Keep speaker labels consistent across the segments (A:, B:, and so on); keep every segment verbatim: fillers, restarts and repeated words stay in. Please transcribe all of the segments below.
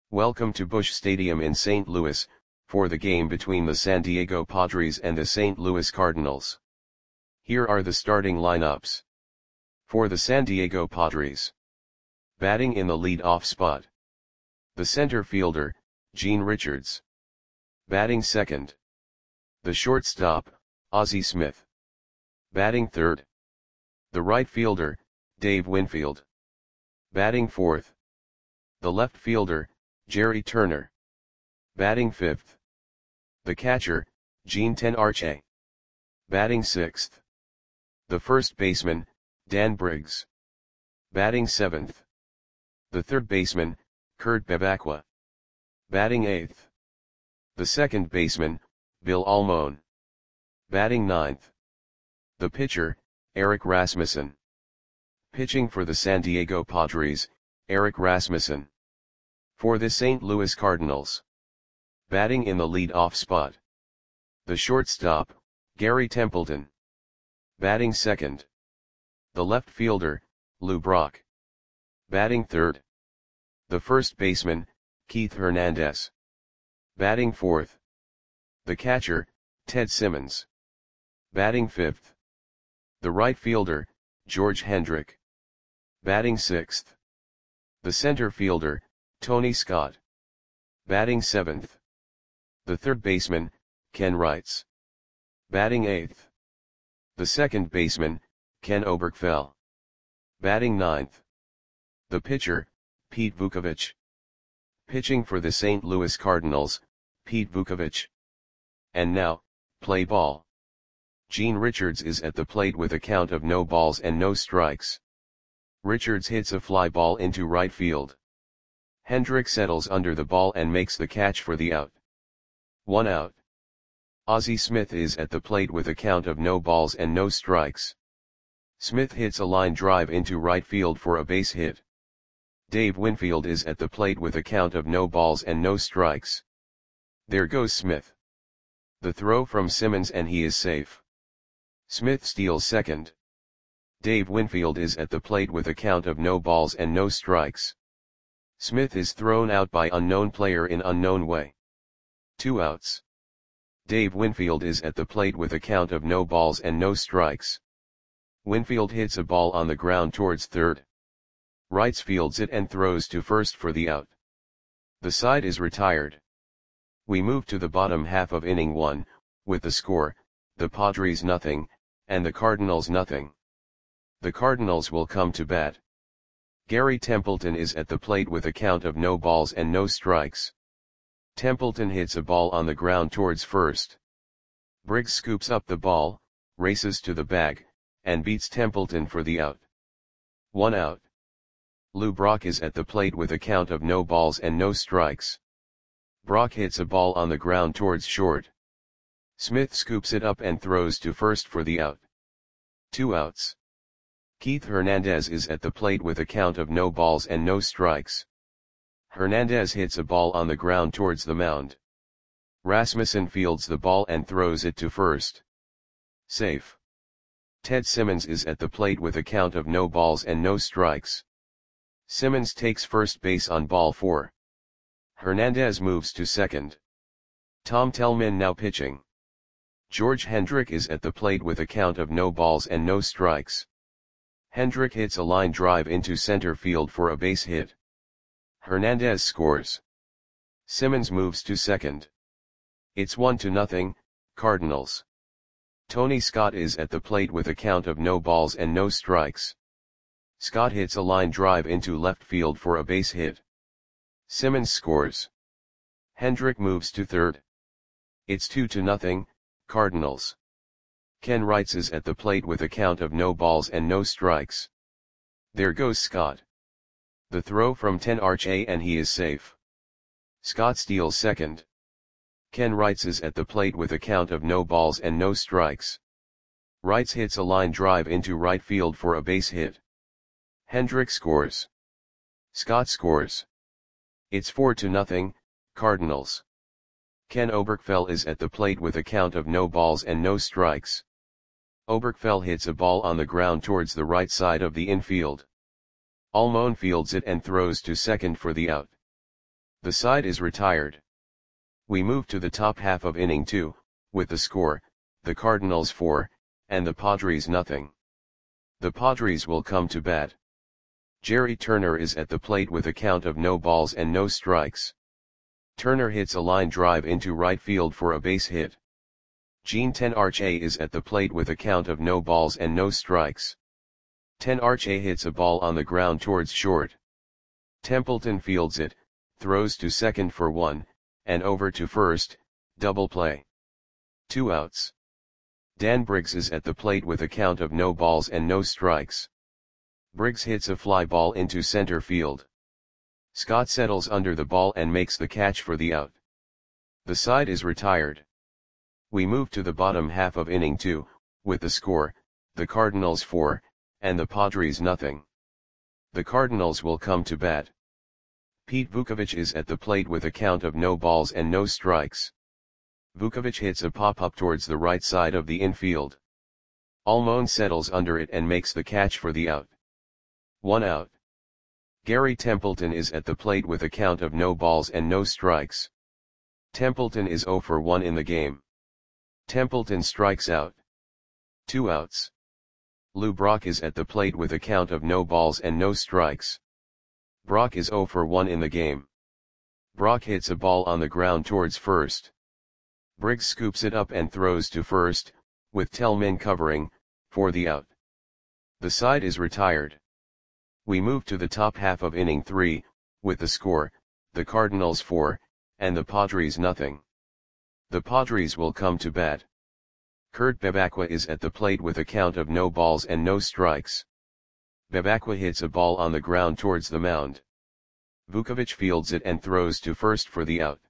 A: Welcome to Busch Stadium in Saint Louis, for the game between the San Diego Padres and the Saint Louis Cardinals. Here are the starting lineups. For the San Diego Padres. Batting in the lead-off spot. The center fielder, Gene Richards. Batting second. The shortstop, Ozzie Smith. Batting third. The right fielder, Dave Winfield. Batting fourth. The left fielder, Jerry Turner. Batting fifth. The catcher, Gene Tenarche. Batting sixth. The first baseman, Dan Briggs. Batting seventh. The third baseman, Kurt Bevacqua. Batting eighth. The second baseman, Bill Almon. Batting ninth. The pitcher, Eric Rasmussen. Pitching for the San Diego Padres, Eric Rasmussen. For the Saint Louis Cardinals. Batting in the lead-off spot. The shortstop, Gary Templeton. Batting second. The left fielder, Lou Brock. Batting third. The first baseman, Keith Hernandez. Batting fourth. The catcher, Ted Simmons. Batting fifth. The right fielder, George Hendrick. Batting sixth. The center fielder, Tony Scott. Batting seventh. The third baseman, Ken Wrights. Batting eighth. The second baseman, Ken Oberkfell. Batting ninth. The pitcher, Pete Vukovich. Pitching for the Saint Louis Cardinals, Pete Vukovich. And now, play ball. Gene Richards is at the plate with a count of no balls and no strikes. Richards hits a fly ball into right field. Hendrick settles under the ball and makes the catch for the out. One out. Ozzie Smith is at the plate with a count of no balls and no strikes. Smith hits a line drive into right field for a base hit. Dave Winfield is at the plate with a count of no balls and no strikes. There goes Smith. The throw from Simmons and he is safe. Smith steals second. Dave Winfield is at the plate with a count of no balls and no strikes. Smith is thrown out by unknown player in unknown way. Two outs. Dave Winfield is at the plate with a count of no balls and no strikes. Winfield hits a ball on the ground towards third. Wrights fields it and throws to first for the out. The side is retired. We move to the bottom half of inning one, with the score, the Padres nothing, and the Cardinals nothing. The Cardinals will come to bat. Gary Templeton is at the plate with a count of no balls and no strikes. Templeton hits a ball on the ground towards first. Briggs scoops up the ball, races to the bag, and beats Templeton for the out. One out. Lou Brock is at the plate with a count of no balls and no strikes. Brock hits a ball on the ground towards short. Smith scoops it up and throws to first for the out. Two outs. Keith Hernandez is at the plate with a count of no balls and no strikes. Hernandez hits a ball on the ground towards the mound. Rasmussen fields the ball and throws it to first. Safe. Ted Simmons is at the plate with a count of no balls and no strikes. Simmons takes first base on ball four. Hernandez moves to second. Tom Tellman now pitching. George Hendrick is at the plate with a count of no balls and no strikes. Hendrick hits a line drive into center field for a base hit. Hernandez scores. Simmons moves to second. It's one to nothing, Cardinals. Tony Scott is at the plate with a count of no balls and no strikes. Scott hits a line drive into left field for a base hit. Simmons scores. Hendrick moves to third. It's two to nothing, Cardinals. Ken Wrights is at the plate with a count of no balls and no strikes. There goes Scott. The throw from Tenarche and he is safe. Scott steals second. Ken Wrights is at the plate with a count of no balls and no strikes. Wrights hits a line drive into right field for a base hit. Hendrick scores. Scott scores. It's four to nothing, Cardinals. Ken Oberkfell is at the plate with a count of no balls and no strikes. Oberkfell hits a ball on the ground towards the right side of the infield. Almon fields it and throws to second for the out. The side is retired. We move to the top half of inning two, with the score, the Cardinals four, and the Padres nothing. The Padres will come to bat. Jerry Turner is at the plate with a count of no balls and no strikes. Turner hits a line drive into right field for a base hit. Gene Tenarche is at the plate with a count of no balls and no strikes. Tenarche hits a ball on the ground towards short. Templeton fields it, throws to second for one, and over to first, double play. Two outs. Dan Briggs is at the plate with a count of no balls and no strikes. Briggs hits a fly ball into center field. Scott settles under the ball and makes the catch for the out. The side is retired. We move to the bottom half of inning two, with the score, the Cardinals four, and the Padres nothing. The Cardinals will come to bat. Pete Vukovich is at the plate with a count of no balls and no strikes. Vukovich hits a pop-up towards the right side of the infield. Almon settles under it and makes the catch for the out. One out. Gary Templeton is at the plate with a count of no balls and no strikes. Templeton is zero for one in the game. Templeton strikes out. Two outs. Lou Brock is at the plate with a count of no balls and no strikes. Brock is zero for one in the game. Brock hits a ball on the ground towards first. Briggs scoops it up and throws to first, with Tellman covering, for the out. The side is retired. We move to the top half of inning three, with the score, the Cardinals four, and the Padres nothing. The Padres will come to bat. Kurt Bebacqua is at the plate with a count of no balls and no strikes. Bebacqua hits a ball on the ground towards the mound. Vukovich fields it and throws to first for the out.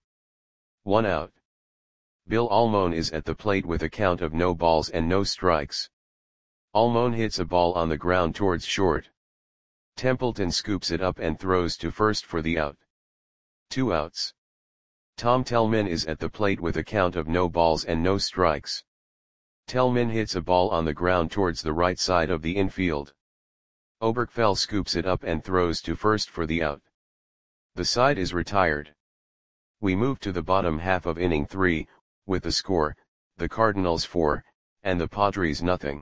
A: One out. Bill Almon is at the plate with a count of no balls and no strikes. Almon hits a ball on the ground towards short. Templeton scoops it up and throws to first for the out. Two outs. Tom Tellman is at the plate with a count of no balls and no strikes. Tellman hits a ball on the ground towards the right side of the infield. Oberkfell scoops it up and throws to first for the out. The side is retired. We move to the bottom half of inning three, with the score, the Cardinals four, and the Padres nothing.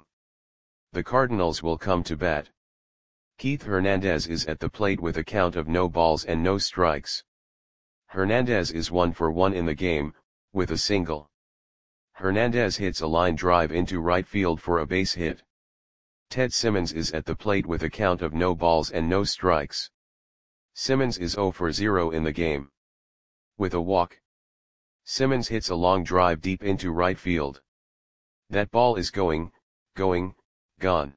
A: The Cardinals will come to bat. Keith Hernandez is at the plate with a count of no balls and no strikes. Hernandez is one for one in the game, with a single. Hernandez hits a line drive into right field for a base hit. Ted Simmons is at the plate with a count of no balls and no strikes. Simmons is zero for zero in the game. With a walk. Simmons hits a long drive deep into right field. That ball is going, going, gone.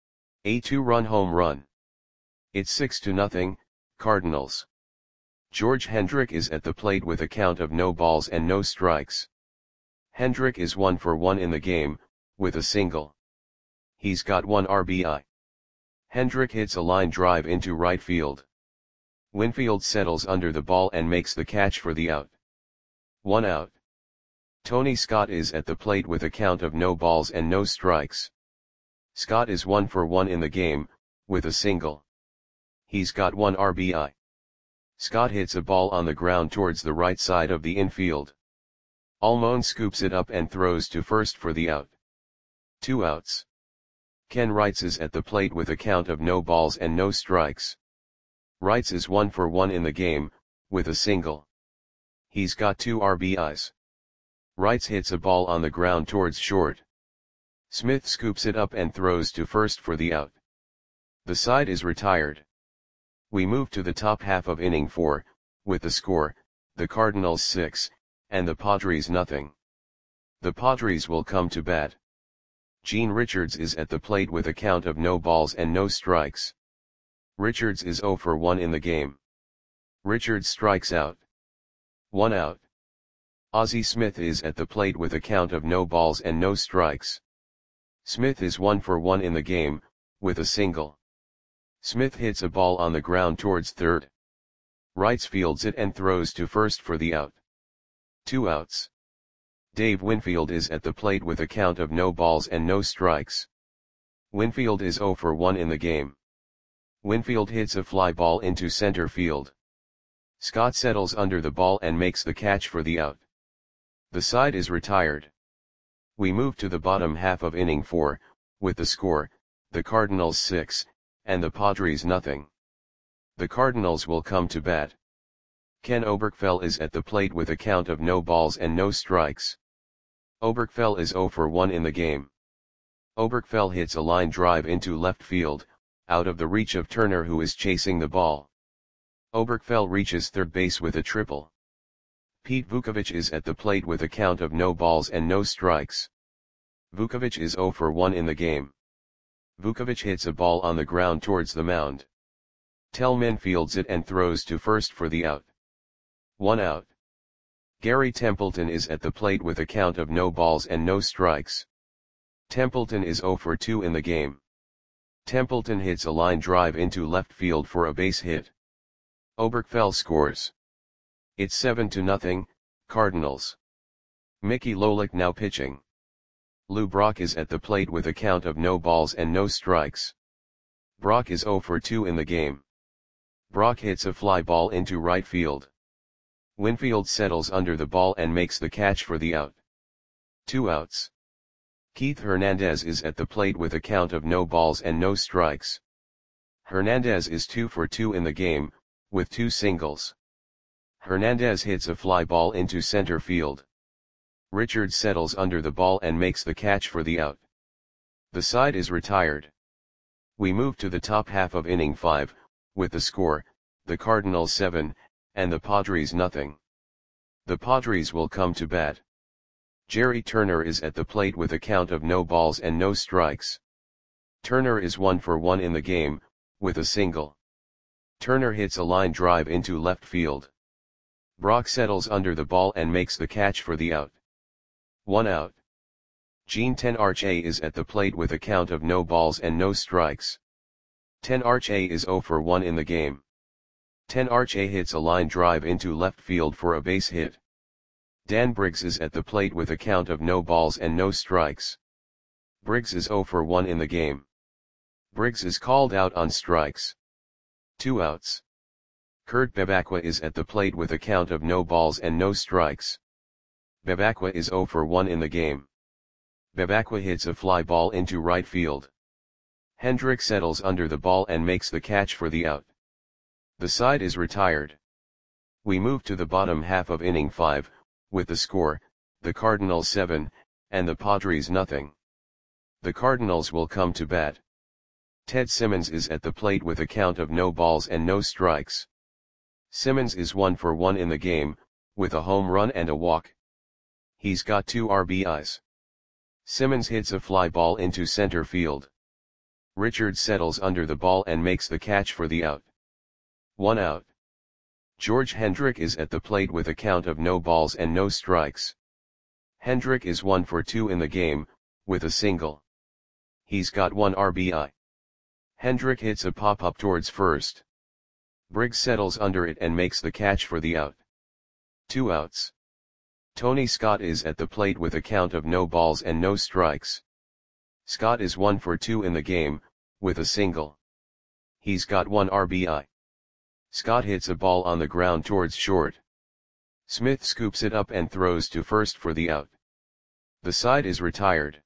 A: A two-run home run. It's six to nothing, Cardinals. George Hendrick is at the plate with a count of no balls and no strikes. Hendrick is one for one in the game, with a single. He's got one R B I. Hendrick hits a line drive into right field. Winfield settles under the ball and makes the catch for the out. One out. Tony Scott is at the plate with a count of no balls and no strikes. Scott is one for one in the game, with a single. He's got one R B I. Scott hits a ball on the ground towards the right side of the infield. Almon scoops it up and throws to first for the out. Two outs. Ken Wrights is at the plate with a count of no balls and no strikes. Wrights is one for one in the game, with a single. He's got two R B Is. Wrights hits a ball on the ground towards short. Smith scoops it up and throws to first for the out. The side is retired. We move to the top half of inning four, with the score, the Cardinals six, and the Padres nothing. The Padres will come to bat. Gene Richards is at the plate with a count of no balls and no strikes. Richards is zero for one in the game. Richards strikes out. One out. Ozzie Smith is at the plate with a count of no balls and no strikes. Smith is one for one in the game, with a single. Smith hits a ball on the ground towards third. Wrights fields it and throws to first for the out. Two outs. Dave Winfield is at the plate with a count of no balls and no strikes. Winfield is zero for one in the game. Winfield hits a fly ball into center field. Scott settles under the ball and makes the catch for the out. The side is retired. We move to the bottom half of inning four, with the score, the Cardinals six, and the Padres nothing. The Cardinals will come to bat. Ken Oberkfell is at the plate with a count of no balls and no strikes. Oberkfell is zero for one in the game. Oberkfell hits a line drive into left field, out of the reach of Turner, who is chasing the ball. Oberkfell reaches third base with a triple. Pete Vukovich is at the plate with a count of no balls and no strikes. Vukovich is zero for one in the game. Vukovich hits a ball on the ground towards the mound. Tellman fields it and throws to first for the out. One out. Gary Templeton is at the plate with a count of no balls and no strikes. Templeton is zero for two in the game. Templeton hits a line drive into left field for a base hit. Oberkfell scores. It's seven to nothing, Cardinals. Mickey Lolich now pitching. Lou Brock is at the plate with a count of no balls and no strikes. Brock is zero for two in the game. Brock hits a fly ball into right field. Winfield settles under the ball and makes the catch for the out. Two outs. Keith Hernandez is at the plate with a count of no balls and no strikes. Hernandez is two for two in the game, with two singles. Hernandez hits a fly ball into center field. Richards settles under the ball and makes the catch for the out. The side is retired. We move to the top half of inning five, with the score, the Cardinals seven, and the Padres nothing. The Padres will come to bat. Jerry Turner is at the plate with a count of no balls and no strikes. Turner is one for one in the game, with a single. Turner hits a line drive into left field. Brock settles under the ball and makes the catch for the out. One out. Gene Tenarche is at the plate with a count of no balls and no strikes. Tenarche is zero for one in the game. Tenarche hits a line drive into left field for a base hit. Dan Briggs is at the plate with a count of no balls and no strikes. Briggs is zero for one in the game. Briggs is called out on strikes. Two outs. Kurt Bevacqua is at the plate with a count of no balls and no strikes. Bevacqua is zero for one in the game. Bevacqua hits a fly ball into right field. Hendrick settles under the ball and makes the catch for the out. The side is retired. We move to the bottom half of inning five, with the score, the Cardinals seven, and the Padres nothing. The Cardinals will come to bat. Ted Simmons is at the plate with a count of no balls and no strikes. Simmons is one for one in the game, with a home run and a walk. He's got two R B Is. Simmons hits a fly ball into center field. Richards settles under the ball and makes the catch for the out. One out. George Hendrick is at the plate with a count of no balls and no strikes. Hendrick is one for two in the game, with a single. He's got one R B I. Hendrick hits a pop-up towards first. Briggs settles under it and makes the catch for the out. Two outs. Tony Scott is at the plate with a count of no balls and no strikes. Scott is one for two in the game, with a single. He's got one R B I. Scott hits a ball on the ground towards short. Smith scoops it up and throws to first for the out. The side is retired.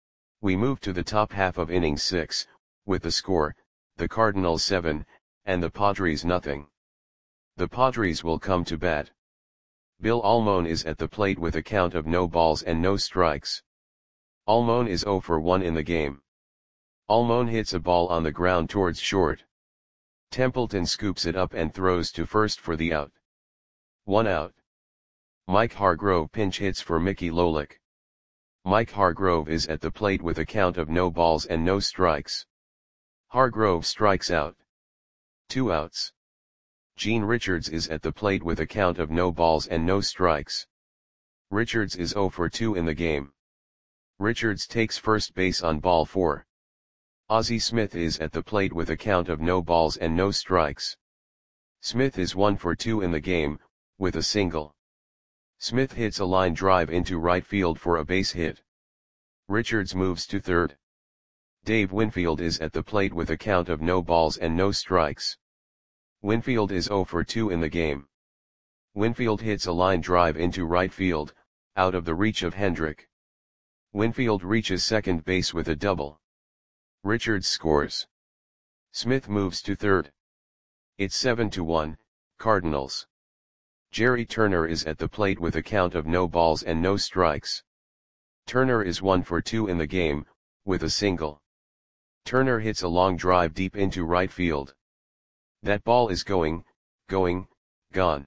A: We move to the top half of inning six, with the score, the Cardinals seven, and the Padres nothing. The Padres will come to bat. Bill Almon is at the plate with a count of no balls and no strikes. Almon is zero for one in the game. Almon hits a ball on the ground towards short. Templeton scoops it up and throws to first for the out. One out. Mike Hargrove pinch hits for Mickey Lolich. Mike Hargrove is at the plate with a count of no balls and no strikes. Hargrove strikes out. Two outs. Gene Richards is at the plate with a count of no balls and no strikes. Richards is zero for two in the game. Richards takes first base on ball four. Ozzie Smith is at the plate with a count of no balls and no strikes. Smith is one for two in the game, with a single. Smith hits a line drive into right field for a base hit. Richards moves to third. Dave Winfield is at the plate with a count of no balls and no strikes. Winfield is zero for two in the game. Winfield hits a line drive into right field, out of the reach of Hendrick. Winfield reaches second base with a double. Richards scores. Smith moves to third. It's seven to one, Cardinals. Jerry Turner is at the plate with a count of no balls and no strikes. Turner is one for two in the game, with a single. Turner hits a long drive deep into right field. That ball is going, going, gone.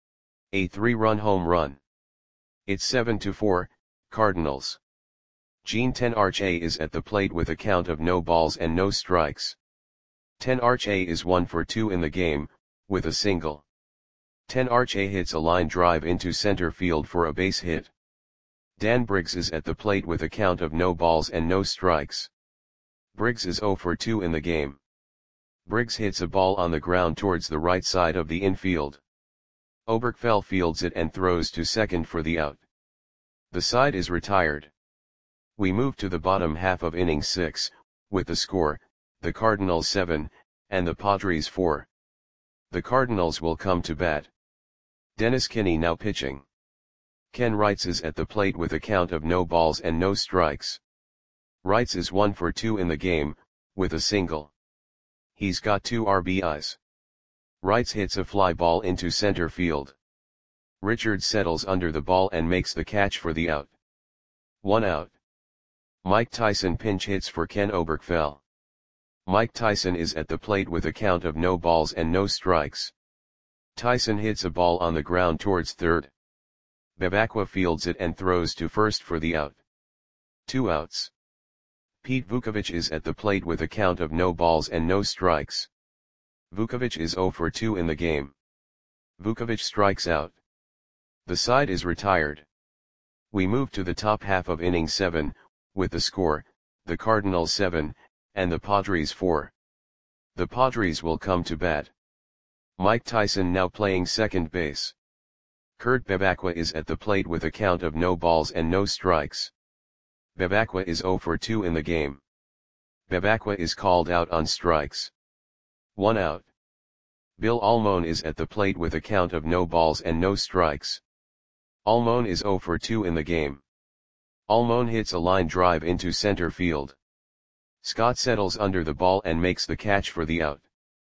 A: A three-run home run. It's seven to four, Cardinals. Gene Tenarche is at the plate with a count of no balls and no strikes. Tenarche is one for two in the game, with a single. Tenarche hits a line drive into center field for a base hit. Dan Briggs is at the plate with a count of no balls and no strikes. Briggs is zero for two in the game. Briggs hits a ball on the ground towards the right side of the infield. Oberkfell fields it and throws to second for the out. The side is retired. We move to the bottom half of inning six, with the score, the Cardinals seven, and the Padres four. The Cardinals will come to bat. Dennis Kinney now pitching. Ken Wrights is at the plate with a count of no balls and no strikes. Wrights is one for two in the game, with a single. He's got two R B Is. Wrights hits a fly ball into center field. Richards settles under the ball and makes the catch for the out. One out. Mike Tyson pinch hits for Ken Oberkfell. Mike Tyson is at the plate with a count of no balls and no strikes. Tyson hits a ball on the ground towards third. Bevacqua fields it and throws to first for the out. Two outs. Pete Vukovich is at the plate with a count of no balls and no strikes. Vukovich is zero for two in the game. Vukovich strikes out. The side is retired. We move to the top half of inning seven, with the score, the Cardinals seven, and the Padres four. The Padres will come to bat. Mike Tyson now playing second base. Kurt Bevacqua is at the plate with a count of no balls and no strikes. Bevacqua is zero for two in the game. Bevacqua is called out on strikes. One out. Bill Almon is at the plate with a count of no balls and no strikes. Almon is zero for two in the game. Almon hits a line drive into center field. Scott settles under the ball and makes the catch for the out.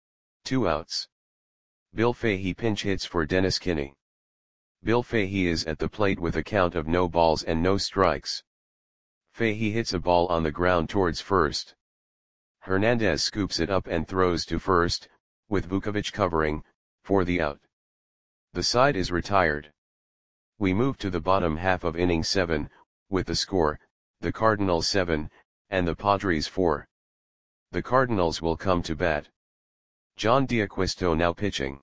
A: Two outs. Bill Fahey pinch hits for Dennis Kinney. Bill Fahey is at the plate with a count of no balls and no strikes. Fahey hits a ball on the ground towards first. Hernandez scoops it up and throws to first, with Vukovich covering, for the out. The side is retired. We move to the bottom half of inning seven, with the score, the Cardinals seven, and the Padres four. The Cardinals will come to bat. John D'Acquisto now pitching.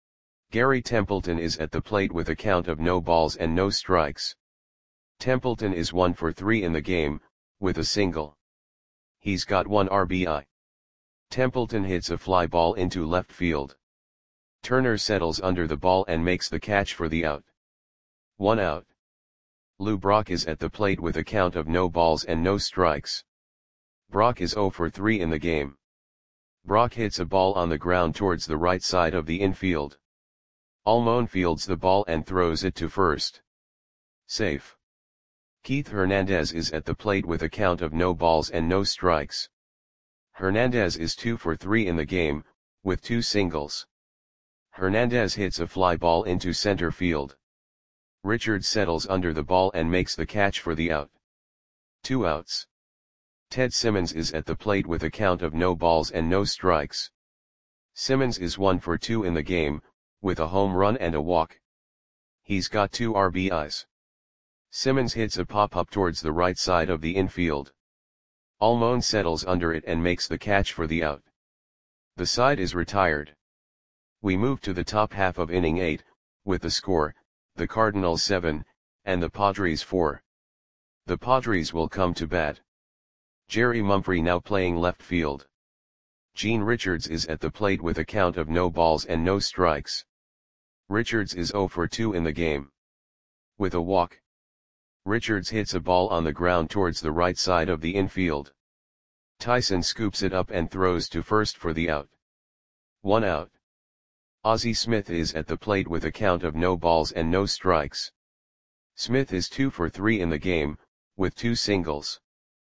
A: Gary Templeton is at the plate with a count of no balls and no strikes. Templeton is one for three in the game, with a single. He's got one R B I. Templeton hits a fly ball into left field. Turner settles under the ball and makes the catch for the out. One out. Lou Brock is at the plate with a count of no balls and no strikes. Brock is zero for three in the game. Brock hits a ball on the ground towards the right side of the infield. Almon fields the ball and throws it to first. Safe. Keith Hernandez is at the plate with a count of no balls and no strikes. Hernandez is two for three in the game, with two singles. Hernandez hits a fly ball into center field. Richards settles under the ball and makes the catch for the out. Two outs. Ted Simmons is at the plate with a count of no balls and no strikes. Simmons is one for two in the game, with a home run and a walk. He's got two R B Is. Simmons hits a pop-up towards the right side of the infield. Almon settles under it and makes the catch for the out. The side is retired. We move to the top half of inning eight, with the score, the Cardinals seven, and the Padres four. The Padres will come to bat. Jerry Mumphrey now playing left field. Gene Richards is at the plate with a count of no balls and no strikes. Richards is zero for two in the game. With a walk. Richards hits a ball on the ground towards the right side of the infield. Tyson scoops it up and throws to first for the out. One out. Ozzie Smith is at the plate with a count of no balls and no strikes. Smith is two for three in the game, with two singles.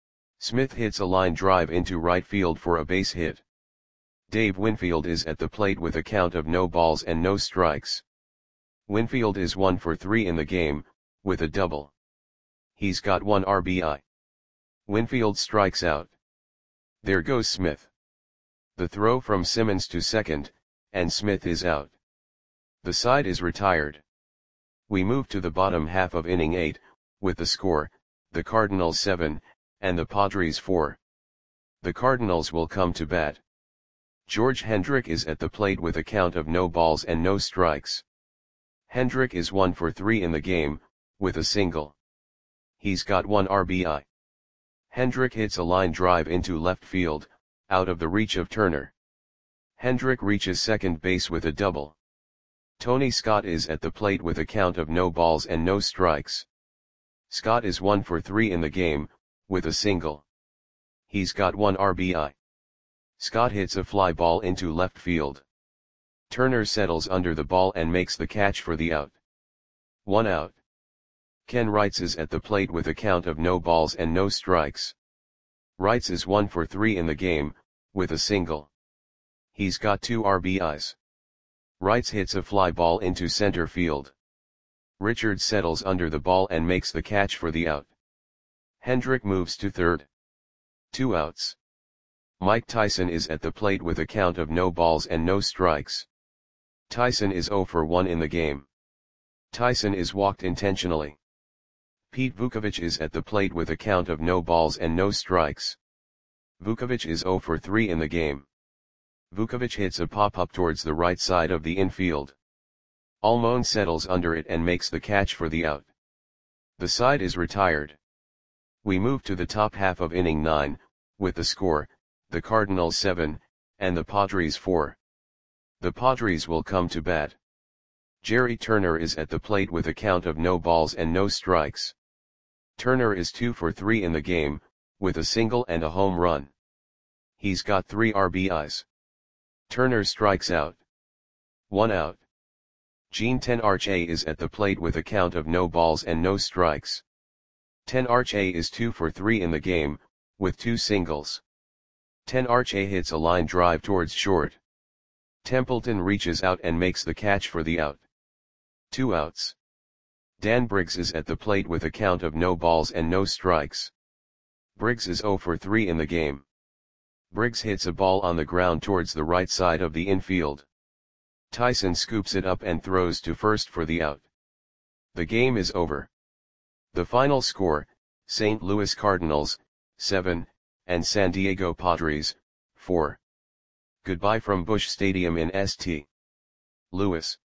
A: Smith hits a line drive into right field for a base hit. Dave Winfield is at the plate with a count of no balls and no strikes. Winfield is one for three in the game, with a double. He's got one R B I. Winfield strikes out. There goes Smith. The throw from Simmons to second, and Smith is out. The side is retired. We move to the bottom half of inning eight, with the score, the Cardinals seven, and the Padres four. The Cardinals will come to bat. George Hendrick is at the plate with a count of no balls and no strikes. Hendrick is one for three in the game, with a single. He's got one R B I. Hendrick hits a line drive into left field, out of the reach of Turner. Hendrick reaches second base with a double. Tony Scott is at the plate with a count of no balls and no strikes. Scott is one for three in the game, with a single. He's got one R B I. Scott hits a fly ball into left field. Turner settles under the ball and makes the catch for the out. One out. Ken Wrights is at the plate with a count of no balls and no strikes. Wrights is one for three in the game, with a single. He's got two R B Is. Wrights hits a fly ball into center field. Richards settles under the ball and makes the catch for the out. Hendrick moves to third. Two outs. Mike Tyson is at the plate with a count of no balls and no strikes. Tyson is zero for one in the game. Tyson is walked intentionally. Pete Vukovich is at the plate with a count of no balls and no strikes. Vukovich is zero for three in the game. Vukovich hits a pop-up towards the right side of the infield. Almon settles under it and makes the catch for the out. The side is retired. We move to the top half of inning nine, with the score, the Cardinals seven, and the Padres four. The Padres will come to bat. Jerry Turner is at the plate with a count of no balls and no strikes. Turner is two for three in the game, with a single and a home run. He's got three R B Is. Turner strikes out. One out. Gene Tenarche is at the plate with a count of no balls and no strikes. Tenarche is two for three in the game, with two singles. Tenarche hits a line drive towards short. Templeton reaches out and makes the catch for the out. Two outs. Dan Briggs is at the plate with a count of no balls and no strikes. Briggs is zero for three in the game. Briggs hits a ball on the ground towards the right side of the infield. Tyson scoops it up and throws to first for the out. The game is over. The final score, Saint Louis Cardinals, seven, and San Diego Padres, four. Goodbye from Busch Stadium in Saint Louis.